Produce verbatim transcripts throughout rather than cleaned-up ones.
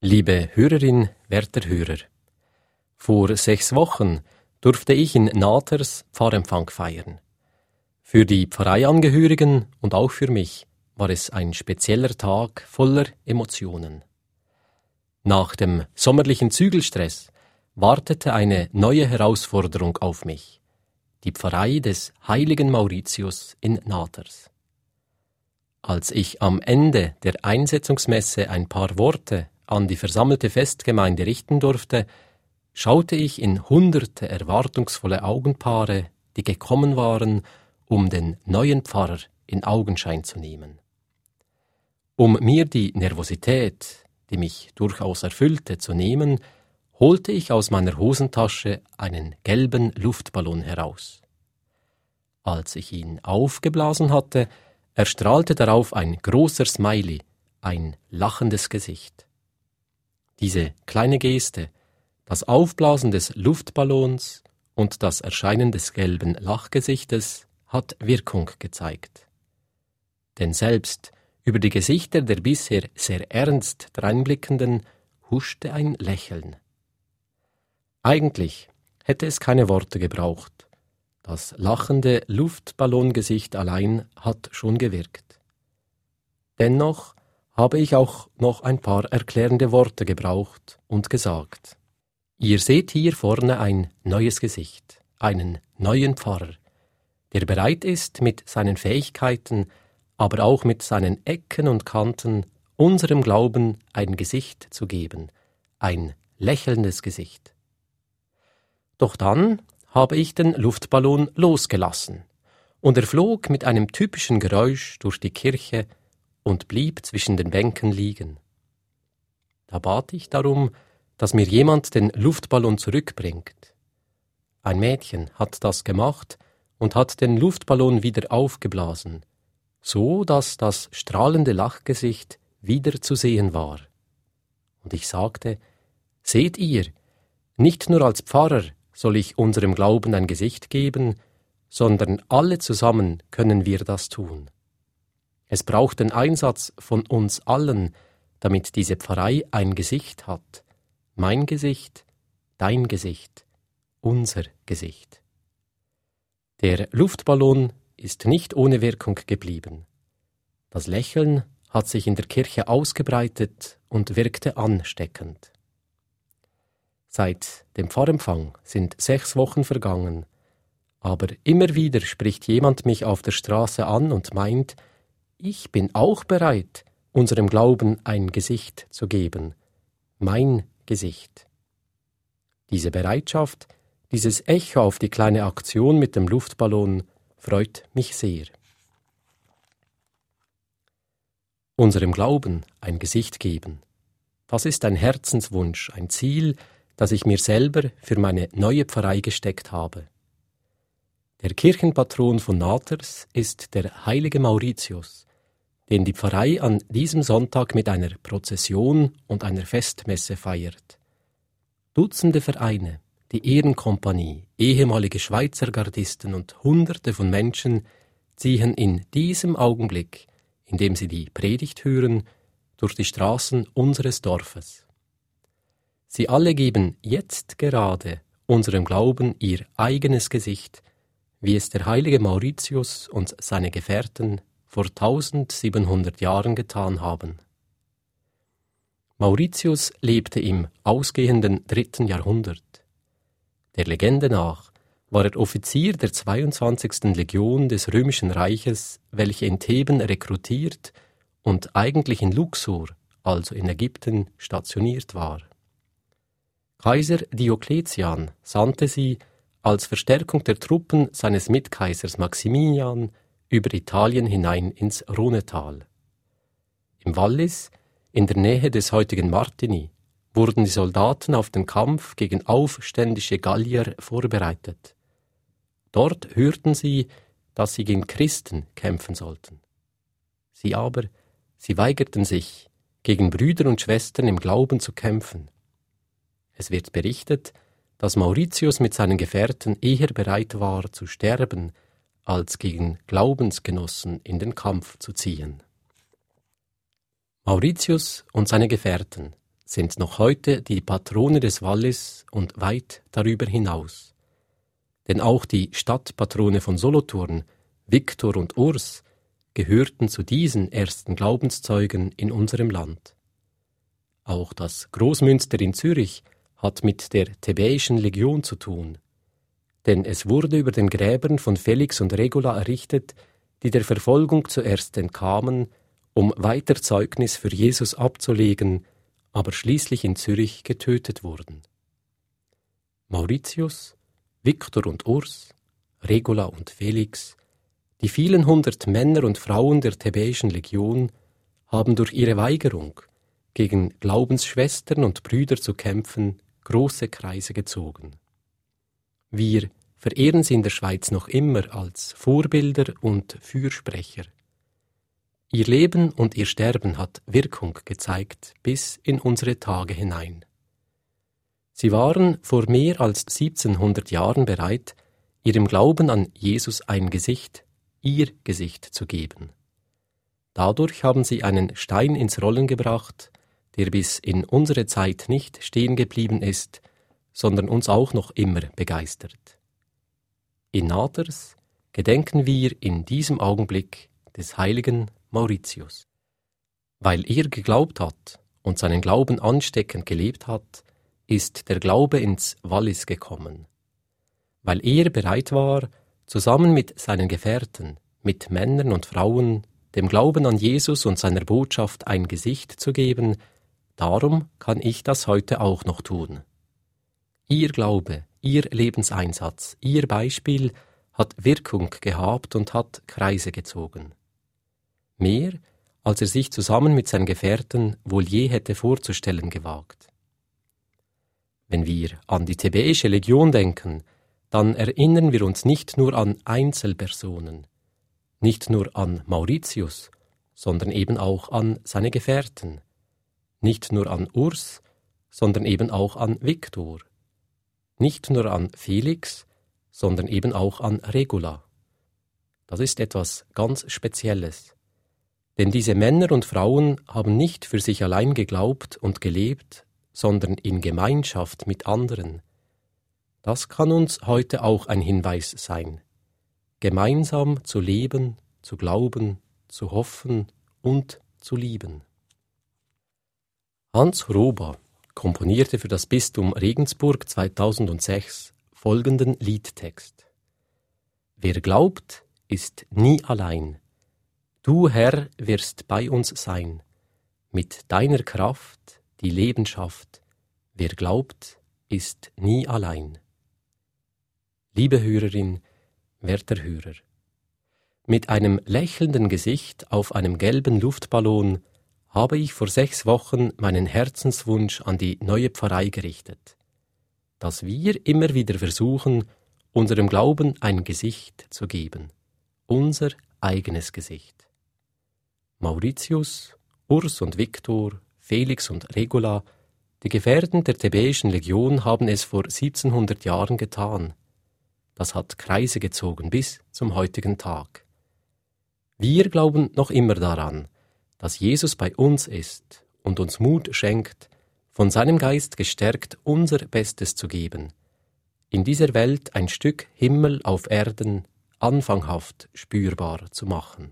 Liebe Hörerin, werter Hörer, vor sechs Wochen durfte ich in Naters Pfarrempfang feiern. Für die Pfarreiangehörigen und auch für mich war es ein spezieller Tag voller Emotionen. Nach dem sommerlichen Zügelstress wartete eine neue Herausforderung auf mich, die Pfarrei des heiligen Mauritius in Naters. Als ich am Ende der Einsetzungsmesse ein paar Worte an die versammelte Festgemeinde richten durfte, schaute ich in hunderte erwartungsvolle Augenpaare, die gekommen waren, um den neuen Pfarrer in Augenschein zu nehmen. Um mir die Nervosität, die mich durchaus erfüllte, zu nehmen, holte ich aus meiner Hosentasche einen gelben Luftballon heraus. Als ich ihn aufgeblasen hatte, erstrahlte darauf ein großer Smiley, ein lachendes Gesicht. Diese kleine Geste, das Aufblasen des Luftballons und das Erscheinen des gelben Lachgesichtes hat Wirkung gezeigt. Denn selbst über die Gesichter der bisher sehr ernst dreinblickenden huschte ein Lächeln. Eigentlich hätte es keine Worte gebraucht. Das lachende Luftballongesicht allein hat schon gewirkt. Dennoch habe ich auch noch ein paar erklärende Worte gebraucht und gesagt. Ihr seht hier vorne ein neues Gesicht, einen neuen Pfarrer, der bereit ist, mit seinen Fähigkeiten, aber auch mit seinen Ecken und Kanten unserem Glauben ein Gesicht zu geben, ein lächelndes Gesicht. Doch dann habe ich den Luftballon losgelassen und er flog mit einem typischen Geräusch durch die Kirche und blieb zwischen den Bänken liegen. Da bat ich darum, dass mir jemand den Luftballon zurückbringt. Ein Mädchen hat das gemacht und hat den Luftballon wieder aufgeblasen, so dass das strahlende Lachgesicht wieder zu sehen war. Und ich sagte, seht ihr, nicht nur als Pfarrer soll ich unserem Glauben ein Gesicht geben, sondern alle zusammen können wir das tun. Es braucht den Einsatz von uns allen, damit diese Pfarrei ein Gesicht hat. Mein Gesicht, dein Gesicht, unser Gesicht. Der Luftballon ist nicht ohne Wirkung geblieben. Das Lächeln hat sich in der Kirche ausgebreitet und wirkte ansteckend. Seit dem Pfarrempfang sind sechs Wochen vergangen, aber immer wieder spricht jemand mich auf der Straße an und meint, ich bin auch bereit, unserem Glauben ein Gesicht zu geben. Mein Gesicht. Diese Bereitschaft, dieses Echo auf die kleine Aktion mit dem Luftballon freut mich sehr. Unserem Glauben ein Gesicht geben. Das ist ein Herzenswunsch, ein Ziel, das ich mir selber für meine neue Pfarrei gesteckt habe. Der Kirchenpatron von Naters ist der heilige Mauritius, den die Pfarrei an diesem Sonntag mit einer Prozession und einer Festmesse feiert. Dutzende Vereine, die Ehrenkompanie, ehemalige Schweizer Gardisten und Hunderte von Menschen ziehen in diesem Augenblick, in dem sie die Predigt hören, durch die Straßen unseres Dorfes. Sie alle geben jetzt gerade unserem Glauben ihr eigenes Gesicht, wie es der heilige Mauritius und seine Gefährten vor tausendsiebenhundert Jahren getan haben. Mauritius lebte im ausgehenden dritten Jahrhundert. Der Legende nach war er Offizier der zweiundzwanzigsten Legion des Römischen Reiches, welche in Theben rekrutiert und eigentlich in Luxor, also in Ägypten, stationiert war. Kaiser Diokletian sandte sie als Verstärkung der Truppen seines Mitkaisers Maximilian über Italien hinein ins Rhonetal. Im Wallis, in der Nähe des heutigen Martigny, wurden die Soldaten auf den Kampf gegen aufständische Gallier vorbereitet. Dort hörten sie, dass sie gegen Christen kämpfen sollten. Sie aber, sie weigerten sich, gegen Brüder und Schwestern im Glauben zu kämpfen. Es wird berichtet, dass Mauritius mit seinen Gefährten eher bereit war zu sterben, als gegen Glaubensgenossen in den Kampf zu ziehen. Mauritius und seine Gefährten sind noch heute die Patrone des Wallis und weit darüber hinaus. Denn auch die Stadtpatrone von Solothurn, Viktor und Urs, gehörten zu diesen ersten Glaubenszeugen in unserem Land. Auch das Großmünster in Zürich hat mit der Thebäischen Legion zu tun, denn es wurde über den Gräbern von Felix und Regula errichtet, die der Verfolgung zuerst entkamen, um weiter Zeugnis für Jesus abzulegen, aber schließlich in Zürich getötet wurden. Mauritius, Viktor und Urs, Regula und Felix, die vielen hundert Männer und Frauen der Thebäischen Legion haben durch ihre Weigerung, gegen Glaubensschwestern und Brüder zu kämpfen, große Kreise gezogen. Wir verehren sie in der Schweiz noch immer als Vorbilder und Fürsprecher. Ihr Leben und ihr Sterben hat Wirkung gezeigt bis in unsere Tage hinein. Sie waren vor mehr als siebzehnhundert Jahren bereit, ihrem Glauben an Jesus ein Gesicht, ihr Gesicht zu geben. Dadurch haben sie einen Stein ins Rollen gebracht, der bis in unsere Zeit nicht stehen geblieben ist, sondern uns auch noch immer begeistert. In Naders gedenken wir in diesem Augenblick des heiligen Mauritius. Weil er geglaubt hat und seinen Glauben ansteckend gelebt hat, ist der Glaube ins Wallis gekommen. Weil er bereit war, zusammen mit seinen Gefährten, mit Männern und Frauen, dem Glauben an Jesus und seiner Botschaft ein Gesicht zu geben, darum kann ich das heute auch noch tun. Ihr Glaube, ihr Lebenseinsatz, ihr Beispiel hat Wirkung gehabt und hat Kreise gezogen. Mehr, als er sich zusammen mit seinen Gefährten wohl je hätte vorzustellen gewagt. Wenn wir an die Thebäische Legion denken, dann erinnern wir uns nicht nur an Einzelpersonen, nicht nur an Mauritius, sondern eben auch an seine Gefährten, nicht nur an Urs, sondern eben auch an Viktor, nicht nur an Felix, sondern eben auch an Regula. Das ist etwas ganz Spezielles. Denn diese Männer und Frauen haben nicht für sich allein geglaubt und gelebt, sondern in Gemeinschaft mit anderen. Das kann uns heute auch ein Hinweis sein. Gemeinsam zu leben, zu glauben, zu hoffen und zu lieben. Hans Roba komponierte für das Bistum Regensburg zweitausendsechs folgenden Liedtext. Wer glaubt, ist nie allein. Du, Herr, wirst bei uns sein, mit deiner Kraft, die Leben schafft. Wer glaubt, ist nie allein. Liebe Hörerin, werter Hörer, mit einem lächelnden Gesicht auf einem gelben Luftballon habe ich vor sechs Wochen meinen Herzenswunsch an die neue Pfarrei gerichtet, dass wir immer wieder versuchen, unserem Glauben ein Gesicht zu geben, unser eigenes Gesicht. Mauritius, Urs und Viktor, Felix und Regula, die Gefährten der Thebäischen Legion haben es vor siebzehnhundert Jahren getan. Das hat Kreise gezogen bis zum heutigen Tag. Wir glauben noch immer daran, dass Jesus bei uns ist und uns Mut schenkt, von seinem Geist gestärkt unser Bestes zu geben, in dieser Welt ein Stück Himmel auf Erden anfanghaft spürbar zu machen.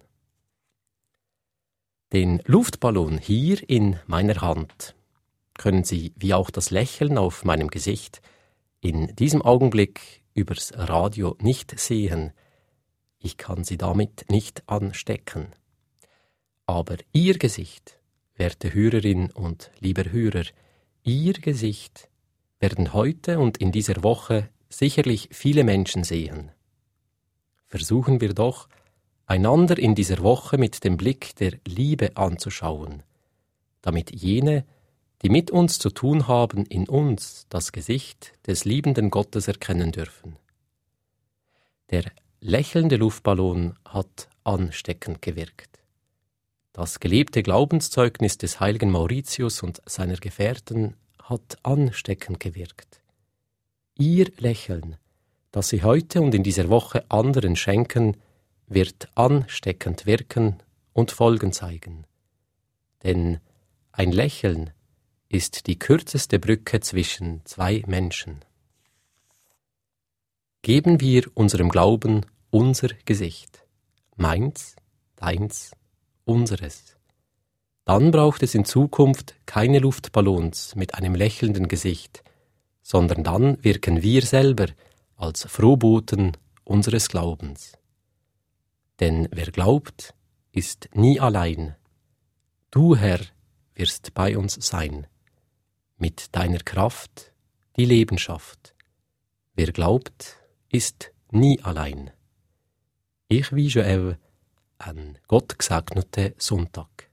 Den Luftballon hier in meiner Hand können Sie, wie auch das Lächeln auf meinem Gesicht, in diesem Augenblick übers Radio nicht sehen. Ich kann Sie damit nicht anstecken. Aber Ihr Gesicht, werte Hörerin und lieber Hörer, Ihr Gesicht werden heute und in dieser Woche sicherlich viele Menschen sehen. Versuchen wir doch, einander in dieser Woche mit dem Blick der Liebe anzuschauen, damit jene, die mit uns zu tun haben, in uns das Gesicht des liebenden Gottes erkennen dürfen. Der lächelnde Luftballon hat ansteckend gewirkt. Das gelebte Glaubenszeugnis des heiligen Mauritius und seiner Gefährten hat ansteckend gewirkt. Ihr Lächeln, das Sie heute und in dieser Woche anderen schenken, wird ansteckend wirken und Folgen zeigen. Denn ein Lächeln ist die kürzeste Brücke zwischen zwei Menschen. Geben wir unserem Glauben unser Gesicht, meins, deins, unseres. Dann braucht es in Zukunft keine Luftballons mit einem lächelnden Gesicht, sondern dann wirken wir selber als Frohboten unseres Glaubens. Denn wer glaubt, ist nie allein. Du, Herr, wirst bei uns sein, mit deiner Kraft, die Leben schafft. Wer glaubt, ist nie allein. Ich wünsche euch einen gottgesegneten Sonntag.